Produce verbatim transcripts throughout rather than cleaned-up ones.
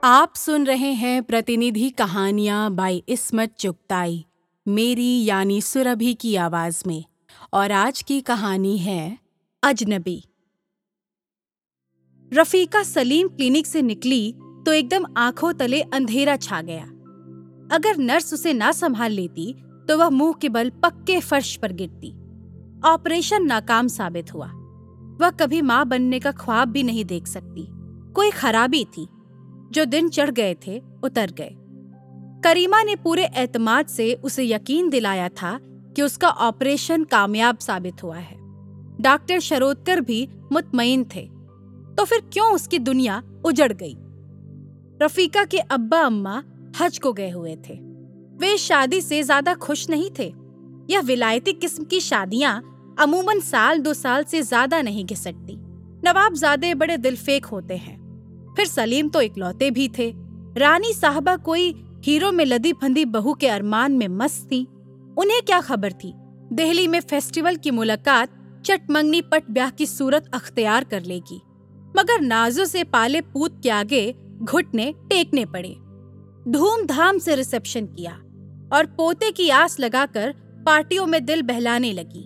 आप सुन रहे हैं प्रतिनिधि कहानियां बाय इस्मत चुगताई, मेरी यानी सुरभि की आवाज में। और आज की कहानी है अजनबी। रफीका सलीम क्लिनिक से निकली तो एकदम आंखों तले अंधेरा छा गया। अगर नर्स उसे ना संभाल लेती तो वह मुंह के बल पक्के फर्श पर गिरती। ऑपरेशन नाकाम साबित हुआ। वह कभी मां बनने का ख्वाब भी नहीं देख सकती। कोई खराबी थी। जो दिन चढ़ गए थे उतर गए। करीमा ने पूरे एतमाद से उसे यकीन दिलाया था कि उसका ऑपरेशन कामयाब साबित हुआ है। डॉक्टर शरोदकर भी मुतमईन थे। तो फिर क्यों उसकी दुनिया उजड़ गई? रफीका के अब्बा अम्मा हज को गए हुए थे। वे इस शादी से ज्यादा खुश नहीं थे। यह विलायती किस्म की शादियां अमूमन साल दो साल से ज्यादा नहीं घिसटती। नवाबजादे बड़े दिलफेक होते हैं। फिर सलीम तो इकलौते भी थे। रानी साहबा कोई हीरो में लदी फंदी बहू के अरमान में मस्त थी। उन्हें क्या खबर थी दिल्ली में फेस्टिवल की मुलाकात चटमंगनी पट ब्याह की सूरत अख्तियार कर लेगी। मगर नाजों से पाले पूत के आगे घुटने टेकने पड़े। धूमधाम से रिसेप्शन किया और पोते की आस लगाकर पार्टियों में दिल बहलाने लगी।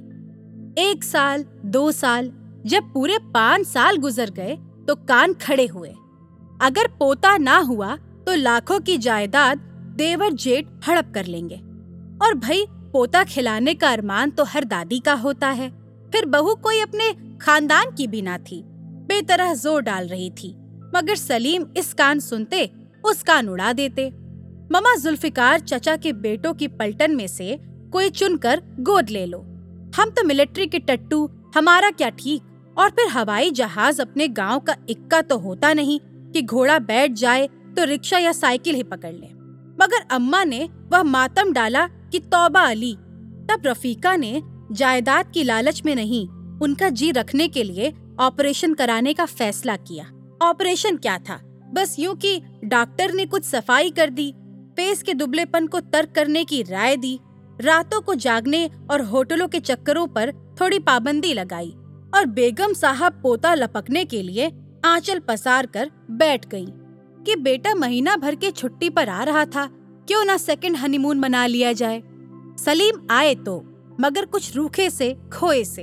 एक साल, दो साल, जब पूरे पांच साल गुजर गए तो कान खड़े हुए। अगर पोता ना हुआ तो लाखों की जायदाद देवर जेठ हड़प कर लेंगे। और भाई, पोता खिलाने का अरमान तो हर दादी का होता है। फिर बहू कोई अपने खानदान की भी ना थी। बेतरह जोर डाल रही थी, मगर सलीम इस कान सुनते उस कान उड़ा देते। ममा जुल्फिकार चचा के बेटों की पलटन में से कोई चुनकर गोद ले लो। हम तो मिलिट्री के टट्टू, हमारा क्या ठीक। और फिर हवाई जहाज अपने गांव का इक्का तो होता नहीं कि घोड़ा बैठ जाए तो रिक्शा या साइकिल ही पकड़ ले। मगर अम्मा ने वह मातम डाला कि तौबा अली। तब रफीका ने जायदाद की लालच में नहीं, उनका जी रखने के लिए ऑपरेशन कराने का फैसला किया। ऑपरेशन क्या था? बस यूं कि डॉक्टर ने कुछ सफाई कर दी, फेस के दुबलेपन को तर्क करने की राय दी, रातों को जागने और होटलों के चक्करों पर थोड़ी पाबंदी लगाई और बेगम साहब पोता लपकने के लिए आंचल पसार कर बैठ गई कि बेटा महीना भर के छुट्टी पर आ रहा था, क्यों ना सेकंड हनीमून मना लिया जाए। सलीम आए तो, मगर कुछ रूखे से खोए से।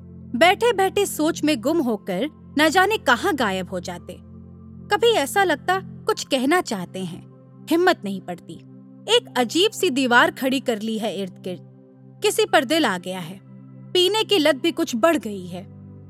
बैठे बैठे सोच में गुम होकर न जाने कहाँ गायब हो जाते। कभी ऐसा लगता कुछ कहना चाहते हैं, हिम्मत नहीं पड़ती। एक अजीब सी दीवार खड़ी कर ली है इर्द गिर्द। किसी पर दिल आ गया है। पीने की लत भी कुछ बढ़ गई है।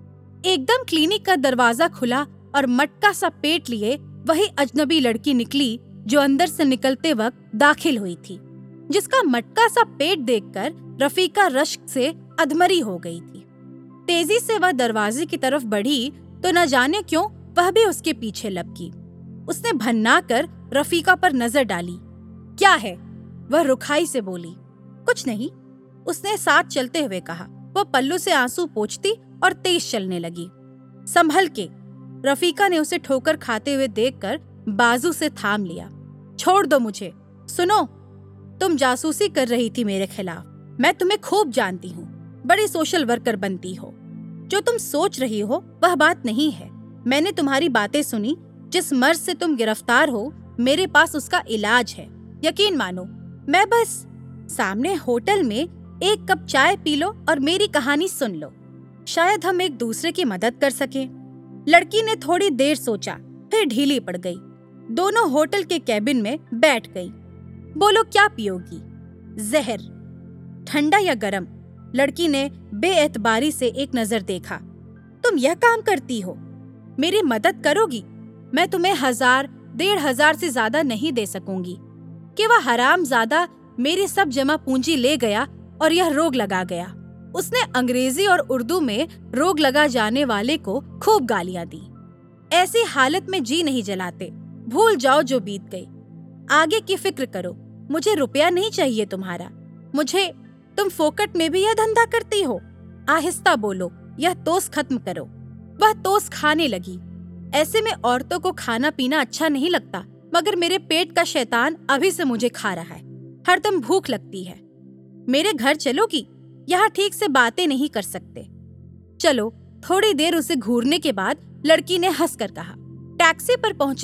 एकदम क्लिनिक का दरवाजा खुला और मटका सा पेट लिए वही अजनबी लड़की निकली जो अंदर से निकलते वक्त दाखिल हुई थी, जिसका मटका सा पेट देखकर रफीका रश्क से अधमरी हो गई थी। तेजी से वह दरवाजे की तरफ बढ़ी तो न जाने क्यों वह भी उसके पीछे लपकी। उसने भन्ना कर रफीका पर नजर डाली। क्या है? वह रुखाई से बोली। कुछ नहीं, उसने साथ चलते हुए कहा। वह पल्लू से आंसू पोंछती और तेज चलने लगी। संभल के। रफीका ने उसे ठोकर खाते हुए देखकर बाजू से थाम लिया। छोड़ दो मुझे। सुनो, तुम जासूसी कर रही थी मेरे खिलाफ। मैं तुम्हें खूब जानती हूँ। बड़ी सोशल वर्कर बनती हो। जो तुम सोच रही हो वह बात नहीं है। मैंने तुम्हारी बातें सुनी। जिस मर्ज से तुम गिरफ्तार हो, मेरे पास उसका इलाज है। यकीन मानो, मैं बस सामने होटल में एक कप चाय पी लो और मेरी कहानी सुन लो। शायद हम एक दूसरे की मदद कर सकें। लड़की ने थोड़ी देर सोचा, फिर ढीली पड़ गई। दोनों होटल के कैबिन में बैठ गई। बोलो, क्या पियोगी? जहर? ठंडा या गरम? लड़की ने बेएतबारी से एक नजर देखा। तुम यह काम करती हो? मेरी मदद करोगी? मैं तुम्हें हजार डेढ़ हजार से ज्यादा नहीं दे सकूंगी कि वह हरामजादा मेरी सब जमा पूंजी ले गया और यह रोग लगा गया। उसने अंग्रेजी और उर्दू में रोग लगा जाने वाले को खूब गालियां दी। ऐसी हालत में जी नहीं जलाते। भूल जाओ जो बीत गई। आगे की फिक्र करो। मुझे रुपया नहीं चाहिए तुम्हारा। मुझे तुम फोकट में भी यह धंधा करती हो? आहिस्ता बोलो, यह तोस खत्म करो। वह तोस खाने लगी। ऐसे में औरतों को खाना पीना अच्छा नहीं लगता, मगर मेरे पेट का शैतान अभी से मुझे खा रहा है। हरदम भूख लगती है। मेरे घर चलोगी? यहाँ ठीक से बातें नहीं कर सकते। चलो। थोड़ी देर उसे घूरने के बाद लड़की ने हंसकर कहा। टैक्सी पर पहुंची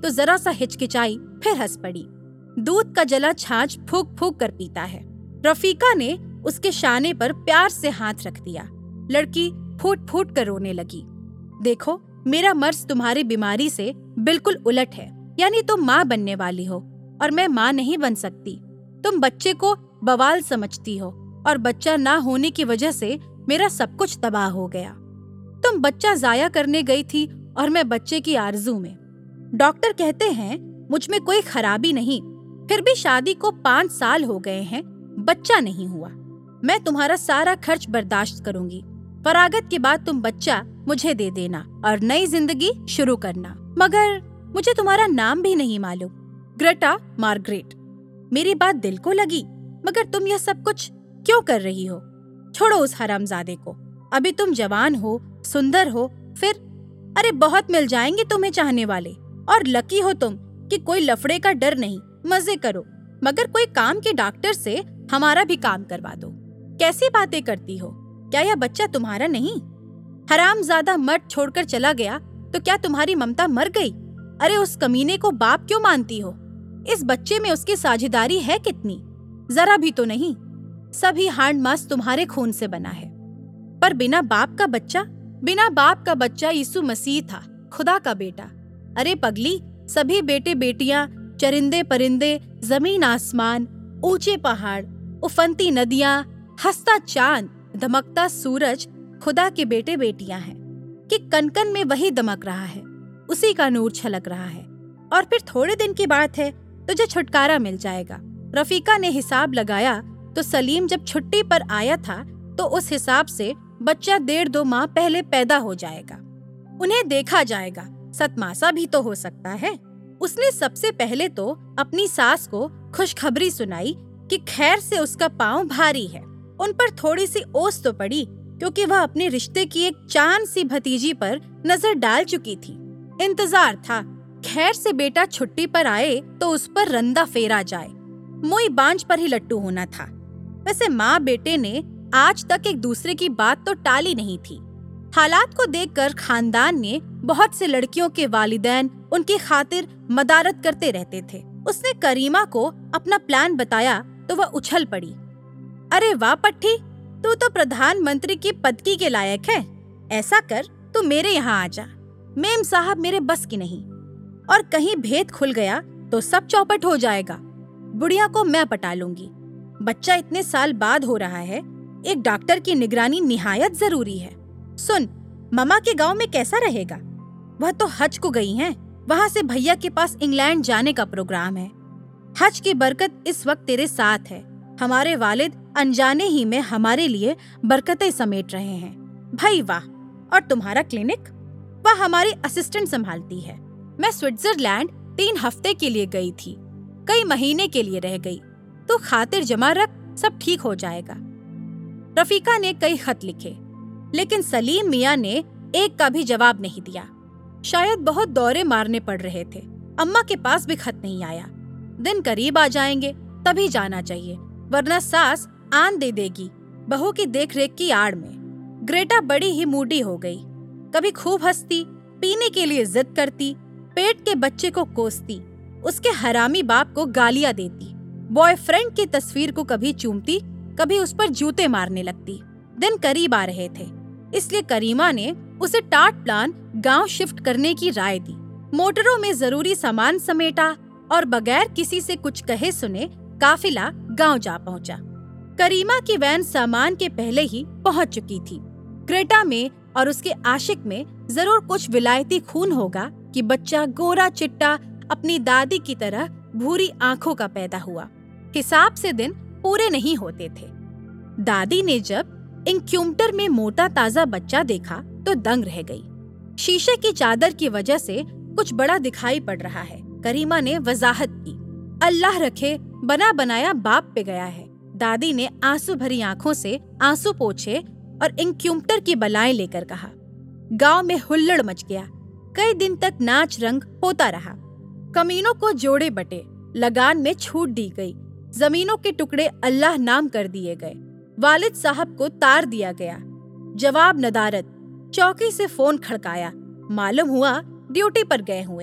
तो जरा सा हिचकिचाई, फिर हंस पड़ी। दूध का जला छाछ फूक फूक कर पीता है। रफीका ने उसके शाने पर प्यार से हाथ रख दिया। लड़की फूट फूट कर रोने लगी। देखो, मेरा मर्ज तुम्हारी बीमारी से बिल्कुल उलट है, यानी तुम माँ बनने वाली हो और मैं माँ नहीं बन सकती। तुम बच्चे को बवाल समझती हो और बच्चा ना होने की वजह से मेरा सब कुछ तबाह हो गया। तुम बच्चा जाया करने गई थी और मैं बच्चे की आरजू में। डॉक्टर कहते हैं मुझ में कोई खराबी नहीं, फिर भी शादी को पाँच साल हो गए हैं, बच्चा नहीं हुआ। मैं तुम्हारा सारा खर्च बर्दाश्त करूंगी। फरागत के बाद तुम बच्चा मुझे दे देना और नई जिंदगी शुरू करना। मगर मुझे तुम्हारा नाम भी नहीं मालूम। Greta Margaret. मेरी बात दिल को लगी, मगर तुम यह सब कुछ क्यों कर रही हो? छोड़ो उस हरामजादे को। अभी तुम जवान हो, सुंदर हो, फिर अरे बहुत मिल जाएंगे तुम्हें चाहने वाले। और लकी हो तुम कि कोई लफड़े का डर नहीं। मजे करो, मगर कोई काम के डॉक्टर से हमारा भी काम करवा दो। कैसी बातें करती हो? क्या यह बच्चा तुम्हारा नहीं? हरामजादा मर्द छोड़कर चला गया तो क्या तुम्हारी ममता मर गई? अरे उस कमीने को बाप क्यों मानती हो? इस बच्चे में उसकी साझेदारी है कितनी? जरा भी तो नहीं। सभी हांड मांस तुम्हारे खून से बना है। पर बिना बाप का बच्चा, बिना बाप का बच्चा यीशु मसीह था, खुदा का बेटा। अरे पगली, सभी बेटे बेटियां, चरिंदे परिंदे, जमीन आसमान, ऊंचे पहाड़, उफनती नदियां, हंसता चांद, दमकता सूरज खुदा के बेटे बेटियां हैं कि कनकन में वही दमक रहा है, उसी का नूर छलक रहा है। और फिर थोड़े दिन की बात है, तुझे छुटकारा मिल जाएगा। रफीका ने हिसाब लगाया तो सलीम जब छुट्टी पर आया था तो उस हिसाब से बच्चा डेढ़ दो माह पहले पैदा हो जाएगा। उन्हें देखा जाएगा, सतमासा भी तो हो सकता है। उसने सबसे पहले तो अपनी सास को खुशखबरी सुनाई कि खैर से उसका पांव भारी है। उन पर थोड़ी सी ओस तो पड़ी, क्योंकि वह अपने रिश्ते की एक चांद सी भतीजी पर नजर डाल चुकी थी। इंतजार था खैर से बेटा छुट्टी पर आए तो उस पर रंदा फेरा जाए। मोई बांझ पर ही लट्टू होना था। वैसे माँ बेटे ने आज तक एक दूसरे की बात तो टाली नहीं थी। हालात को देखकर खानदान ने बहुत से लड़कियों के वालिदैन उनकी खातिर मदारत करते रहते थे। उसने करीमा को अपना प्लान बताया तो वह उछल पड़ी। अरे वाह पट्टी, तू तो प्रधानमंत्री की पदकी के लायक है। ऐसा कर, तू मेरे यहाँ आ जा। मेम साहब मेरे बस की नहीं, और कहीं भेद खुल गया तो सब चौपट हो जाएगा। बुढ़िया को मैं पटा लूंगी। बच्चा इतने साल बाद हो रहा है, एक डॉक्टर की निगरानी निहायत जरूरी है। सुन, ममा के गांव में कैसा रहेगा? वह तो हज को गई हैं। वहाँ से भैया के पास इंग्लैंड जाने का प्रोग्राम है। हज की बरकत इस वक्त तेरे साथ है। हमारे वालिद अनजाने ही में हमारे लिए बरकतें समेट रहे हैं। भाई वाह। और तुम्हारा क्लिनिक? वह हमारी असिस्टेंट संभालती है। मैं स्विट्जरलैंड तीन हफ्ते के लिए गई थी, कई महीने के लिए रह गई। तो खातिर जमा रख, सब ठीक हो जाएगा। रफीका ने कई खत लिखे, लेकिन सलीम मियाँ ने एक का भी जवाब नहीं दिया। शायद बहुत दौरे मारने पड़ रहे थे। अम्मा के पास भी खत नहीं आया। दिन करीब आ जाएंगे तभी जाना चाहिए, वरना सास आन दे देगी बहू की देखरेख की आड़ में। ग्रेटा बड़ी ही मूडी हो गई। कभी खूब हंसती, पीने के लिए जिद करती, पेट के बच्चे को कोसती, उसके हरामी बाप को गालियां देती, बॉयफ्रेंड की तस्वीर को कभी चूमती, कभी उस पर जूते मारने लगती। दिन करीब आ रहे थे, इसलिए करीमा ने उसे टाट प्लान गांव शिफ्ट करने की राय दी। मोटरों में जरूरी सामान समेटा और बगैर किसी से कुछ कहे सुने काफिला गांव जा पहुंचा। करीमा की वैन सामान के पहले ही पहुंच चुकी थी। ग्रेटा में और उसके आशिक में जरूर कुछ विलायती खून होगा कि बच्चा गोरा चिट्टा अपनी दादी की तरह भूरी आंखों का पैदा हुआ। हिसाब से दिन पूरे नहीं होते थे। दादी ने जब इंक्यूबेटर में मोटा ताजा बच्चा देखा तो दंग रह गई। शीशे की चादर की वजह से कुछ बड़ा दिखाई पड़ रहा है। करीमा ने वजाहत की, अल्लाह रखे बना बनाया बाप पे गया है। दादी ने आंसू भरी आंखों से आंसू पोंछे और इंक्यूबेटर की बलाएं लेकर कहा। गांव में हुल्लड़ मच गया। कई दिन तक नाच रंग होता रहा। कमीनों को जोड़े बटे, लगान में छूट दी गई, जमीनों के टुकड़े अल्लाह नाम कर दिए गए। वालिद साहब को तार दिया गया। जवाब नदारत। चौकी से फोन खड़काया। मालूम हुआ ड्यूटी पर गए हुए हैं।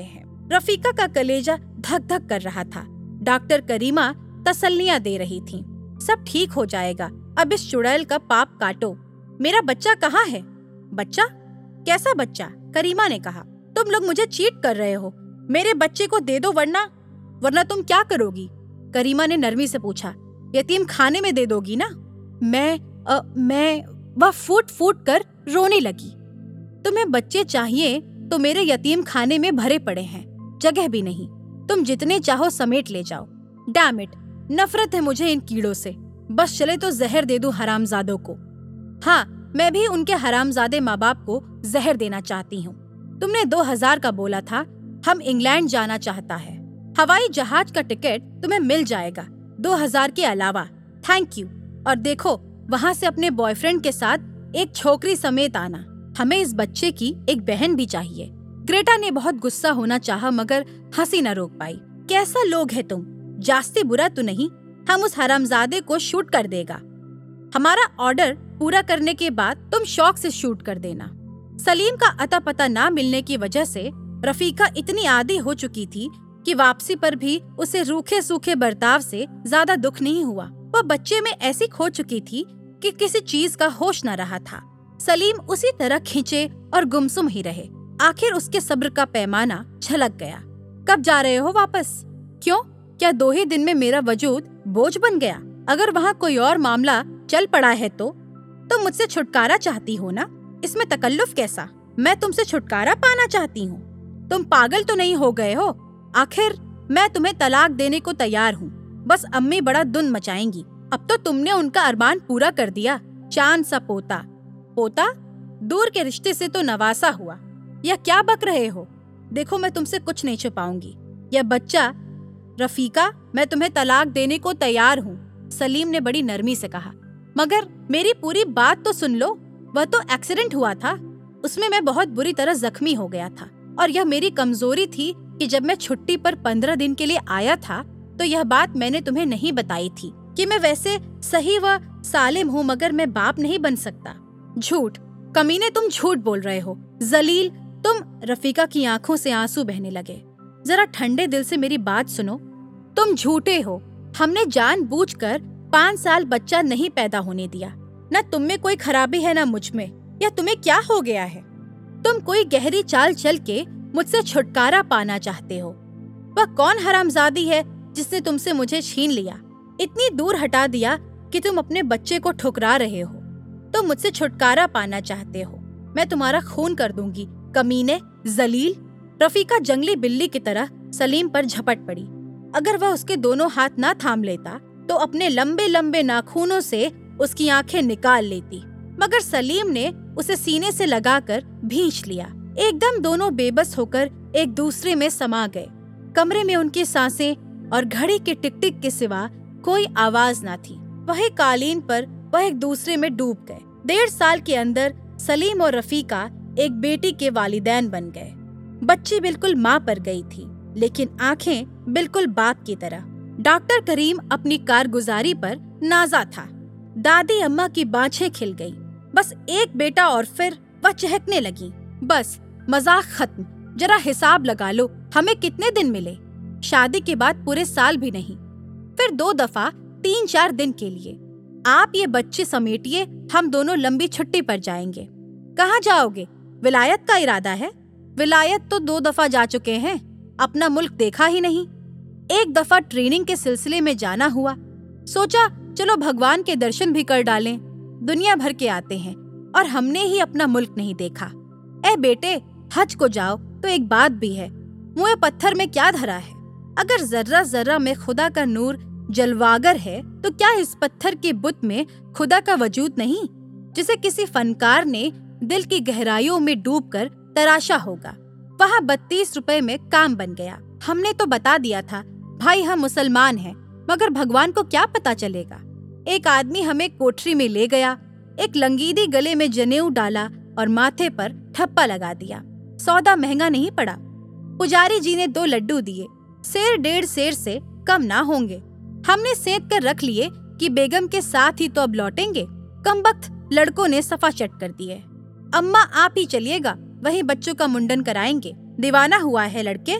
रफीका का कलेजा धक धक कर रहा था। डॉक्टर करीमा तसल्लियां दे रही थीं। सब ठीक हो जाएगा, अब इस चुड़ैल का पाप काटो। मेरा बच्चा कहाँ है? बच्चा? कैसा बच्चा? करीमा ने कहा। तुम लोग मुझे चीट कर रहे हो। मेरे बच्चे को दे दो, वरना वरना तुम क्या करोगी? करीमा ने नरमी से पूछा। यतीम खाने में दे दोगी ना? मैं आ, मैं वह फूट फूट कर रोने लगी। तुम्हें बच्चे चाहिए तो मेरे यतीम खाने में भरे पड़े हैं, जगह भी नहीं। तुम जितने चाहो समेट ले जाओ। डैम इट, नफरत है मुझे इन कीड़ों से। बस चले तो जहर दे दूं हरामजादों को। हाँ, मैं भी उनके हरामजादे माँ बाप को जहर देना चाहती हूँ। तुमने दो हजार का बोला था। हम इंग्लैंड जाना चाहता है। हवाई जहाज का टिकट तुम्हें मिल जाएगा दो हजार के अलावा। Thank you. और देखो, वहाँ से अपने बॉयफ्रेंड के साथ एक छोकरी समेत आना। हमें इस बच्चे की एक बहन भी चाहिए। ग्रेटा ने बहुत गुस्सा होना चाहा, मगर हंसी न रोक पाई। कैसा लोग है तुम? जास्ती बुरा तो नहीं? हम उस हरामजादे को शूट कर देगा। हमारा ऑर्डर पूरा करने के बाद तुम शौक से शूट कर देना। सलीम का अता पता ना मिलने की वजह से रफीका इतनी आदी हो चुकी थी कि वापसी पर भी उसे रूखे सूखे बर्ताव से ज्यादा दुख नहीं हुआ। वह बच्चे में ऐसी खो चुकी थी कि किसी चीज का होश न रहा था। सलीम उसी तरह खींचे और गुमसुम ही रहे। आखिर उसके सब्र का पैमाना छलक गया। कब जा रहे हो वापस? क्यों, क्या दो ही दिन में मेरा वजूद बोझ बन गया? अगर वहाँ कोई और मामला चल पड़ा है तो तुम मुझसे छुटकारा चाहती हो ना? इसमें तकल्लुफ कैसा? मैं तुमसे छुटकारा पाना चाहती हूँ। तुम पागल तो नहीं हो गए हो? आखिर मैं तुम्हें तलाक देने को तैयार हूँ। बस अम्मी बड़ा धुन मचाएंगी। अब तो तुमने उनका अरमान पूरा कर दिया। चांद सा पोता। पोता? दूर के रिश्ते से तो नवासा हुआ। या क्या बक रहे हो? देखो, मैं तुमसे कुछ नहीं छुपाऊंगी। यह बच्चा। रफीका, मैं तुम्हें तलाक देने को तैयार हूँ, सलीम ने बड़ी नरमी से कहा। मगर मेरी पूरी बात तो सुन लो। वह तो एक्सीडेंट हुआ था। उसमें मैं बहुत बुरी तरह जख्मी हो गया था, और यह मेरी कमजोरी थी कि जब मैं छुट्टी पर पंद्रह दिन के लिए आया था तो यह बात मैंने तुम्हें नहीं बताई थी कि मैं वैसे सही व सालिम हूँ, मगर मैं बाप नहीं बन सकता। झूठ, कमीने, तुम झूठ बोल रहे हो। जलील, तुम। रफीका की आंखों से आंसू बहने लगे। जरा ठंडे दिल से मेरी बात सुनो। तुम झूठे हो। हमने जानबूझकर पाँच साल बच्चा नहीं पैदा होने दिया। न तुम में कोई खराबी है न मुझ में। या तुम्हें क्या हो गया है? तुम कोई गहरी चाल चल के मुझसे छुटकारा पाना चाहते हो। वह कौन हरामजादी है जिसने तुमसे मुझे छीन लिया, इतनी दूर हटा दिया कि तुम अपने बच्चे को ठुकरा रहे हो? तुम मुझसे छुटकारा पाना चाहते हो। मैं तुम्हारा खून कर दूंगी, कमीने, जलील। रफीका जंगली बिल्ली की तरह सलीम पर झपट पड़ी। अगर वह उसके दोनों हाथ ना थाम लेता तो अपने लंबे लंबे नाखूनों से उसकी आंखें निकाल लेती, मगर सलीम ने उसे सीने से लगाकर भींच लिया। एकदम दोनों बेबस होकर एक दूसरे में समा गए। कमरे में उनकी सांसें और घड़ी के टिक टिक के सिवा कोई आवाज ना थी। वही कालीन पर वह एक दूसरे में डूब गए। डेढ़ साल के अंदर सलीम और रफीका एक बेटी के वालिदैन बन गए। बच्ची बिल्कुल माँ पर गई थी, लेकिन आंखें बिल्कुल बाप की तरह। डॉक्टर करीम अपनी कारगुजारी पर नाजा था। दादी अम्मा की बाँछें खिल गई। बस एक बेटा और फिर वह चहकने लगी। बस, मजाक खत्म। जरा हिसाब लगा लो, हमें कितने दिन मिले? शादी के बाद पूरे साल भी नहीं, फिर दो दफा तीन चार दिन के लिए। आप ये बच्चे समेटिए, हम दोनों लंबी छुट्टी पर जाएंगे। कहाँ जाओगे? विलायत का इरादा है? विलायत तो दो दफा जा चुके हैं, अपना मुल्क देखा ही नहीं। एक दफा ट्रेनिंग के सिलसिले में जाना हुआ, सोचा चलो भगवान के दर्शन भी कर डालें। दुनिया भर के आते हैं और हमने ही अपना मुल्क नहीं देखा। ए बेटे, हज को जाओ तो एक बात भी है, मुँह पत्थर में क्या धरा है? अगर जर्रा जर्रा में खुदा का नूर जलवागर है तो क्या इस पत्थर के बुत में खुदा का वजूद नहीं, जिसे किसी फनकार ने दिल की गहराइयों में डूबकर तराशा होगा? वहाँ बत्तीस रुपए में काम बन गया। हमने तो बता दिया था भाई हम मुसलमान हैं, मगर भगवान को क्या पता चलेगा। एक आदमी हमें कोठरी में ले गया, एक लंगीदी गले में जनेऊ डाला और माथे पर ठप्पा लगा दिया। सौदा महंगा नहीं पड़ा। पुजारी जी ने दो लड्डू दिए, सेर डेढ़ सेर से कम ना होंगे। हमने सेंध कर रख लिए कि बेगम के साथ ही तो अब लौटेंगे। कमबख्त लड़कों ने सफा चट कर दिए। अम्मा आप ही चलिएगा, वही बच्चों का मुंडन कराएंगे। दीवाना हुआ है लड़के।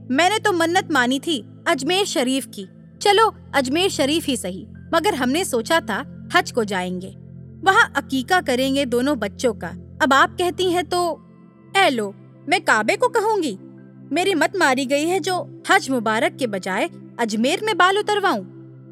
मैंने तो मन्नत मानी थी अजमेर शरीफ की। चलो अजमेर शरीफ ही सही, मगर हमने सोचा था हज को जाएंगे, वहाँ अकीका करेंगे दोनों बच्चों का। अब आप कहती हैं तो ए लो, मैं काबे को कहूंगी। मेरी मत मारी गई है जो हज मुबारक के बजाय अजमेर में बाल उतरवाऊं।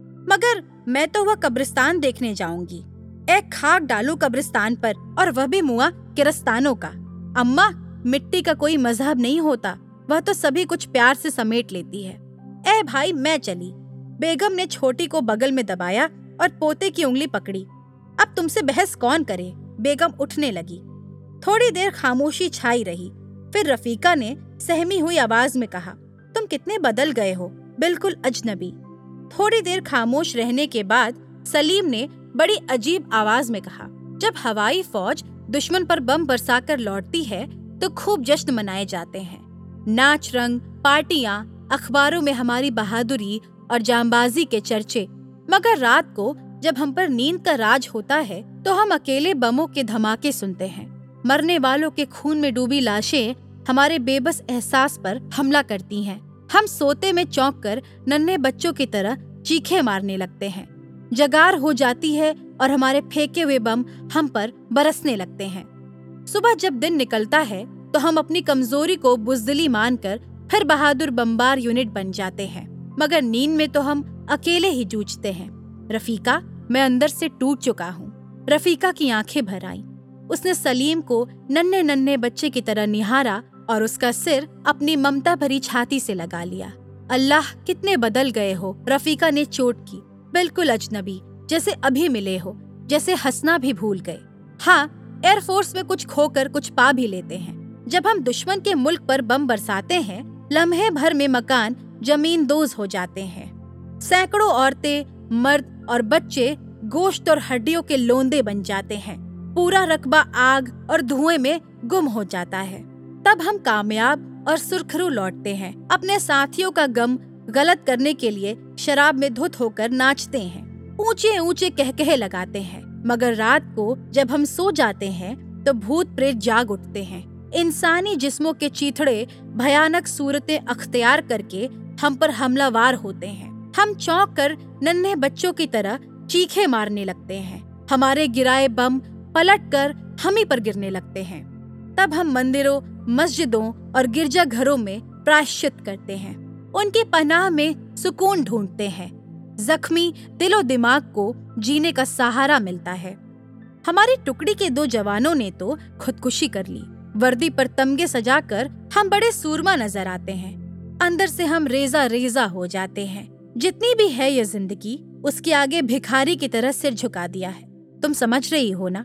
मगर मैं तो वह कब्रिस्तान देखने जाऊंगी। एक खाक डालूं कब्रिस्तान पर, और वह भी मुआ किरस्तानों का। अम्मा, मिट्टी का कोई मजहब नहीं होता, वह तो सभी कुछ प्यार से समेट लेती है। ए भाई, मैं चली। बेगम ने छोटी को बगल में दबाया और पोते की उंगली पकड़ी। अब तुमसे बहस कौन करे? बेगम उठने लगी। थोड़ी देर खामोशी छाई रही, फिर रफीका ने सहमी हुई आवाज में कहा, तुम कितने बदल गए हो, बिल्कुल अजनबी। थोड़ी देर खामोश रहने के बाद सलीम ने बड़ी अजीब आवाज में कहा, जब हवाई फौज दुश्मन पर बम बरसाकर लौटती है तो खूब जश्न मनाए जाते हैं, नाच रंग, पार्टियां, अखबारों में हमारी बहादुरी और जांबाजी के चर्चे। मगर रात को जब हम पर नींद का राज होता है तो हम अकेले बमों के धमाके सुनते हैं। मरने वालों के खून में डूबी लाशें हमारे बेबस एहसास पर हमला करती हैं। हम सोते में चौंक कर नन्हे बच्चों की तरह चीखे मारने लगते हैं। जगार हो जाती है और हमारे फेंके हुए बम हम पर बरसने लगते हैं। सुबह जब दिन निकलता है तो हम अपनी कमजोरी को बुज़दिली मानकर फिर बहादुर बमबार यूनिट बन जाते हैं। मगर नींद में तो हम अकेले ही जूझते हैं। रफीका, मैं अंदर से टूट चुका हूँ। रफीका की आंखें भर आईं। उसने सलीम को नन्हे नन्हे बच्चे की तरह निहारा और उसका सिर अपनी ममता भरी छाती से लगा लिया। अल्लाह, कितने बदल गए हो, रफीका ने चोट की। बिल्कुल अजनबी, जैसे अभी मिले हो, जैसे हंसना भी भूल गए। हाँ, एयरफोर्स में कुछ खोकर कुछ पा भी लेते हैं। जब हम दुश्मन के मुल्क पर बम बरसाते हैं, लम्हे भर में मकान जमीन दोज हो जाते हैं। सैकड़ों औरतें, मर्द और बच्चे गोश्त और हड्डियों के लोंदे बन जाते हैं। पूरा रकबा आग और धुएं में गुम हो जाता है। तब हम कामयाब और सुरखरू लौटते हैं। अपने साथियों का गम गलत करने के लिए शराब में धुत होकर नाचते हैं, ऊंचे ऊंचे कहकहे लगाते हैं। मगर रात को जब हम सो जाते हैं तो भूत प्रेत जाग उठते हैं। इंसानी जिस्मों के चीथड़े भयानक सूरतें अख्तियार करके हम पर हमलावार होते हैं। हम चौंक कर नन्हे बच्चों की तरह चीखे मारने लगते हैं। हमारे गिराए बम पलट कर हम ही पर गिरने लगते हैं। तब हम मंदिरों, मस्जिदों और गिरजाघरों में प्रायश्चित करते हैं। उनकी पनाह में सुकून ढूंढते हैं। जख्मी दिलो दिमाग को जीने का सहारा मिलता है। हमारी टुकड़ी के दो जवानों ने तो खुदकुशी कर ली। वर्दी पर तमगे सजाकर हम बड़े सूरमा नजर आते हैं। अंदर से हम रेजा रेजा हो जाते हैं। जितनी भी है ये जिंदगी, उसके आगे भिखारी की तरह सिर झुका दिया है। तुम समझ रही हो ना?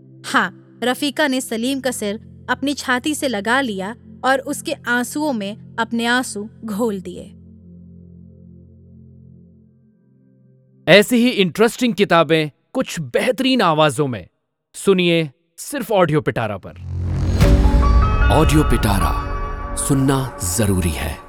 हाँ, रफीका ने सलीम का सिर अपनी छाती से लगा लिया और उसके आंसुओं में अपने आंसू घोल दिए। ऐसी ही इंटरेस्टिंग किताबें कुछ बेहतरीन आवाजों में सुनिए सिर्फ ऑडियो पिटारा पर। ऑडियो पिटारा सुनना जरूरी है।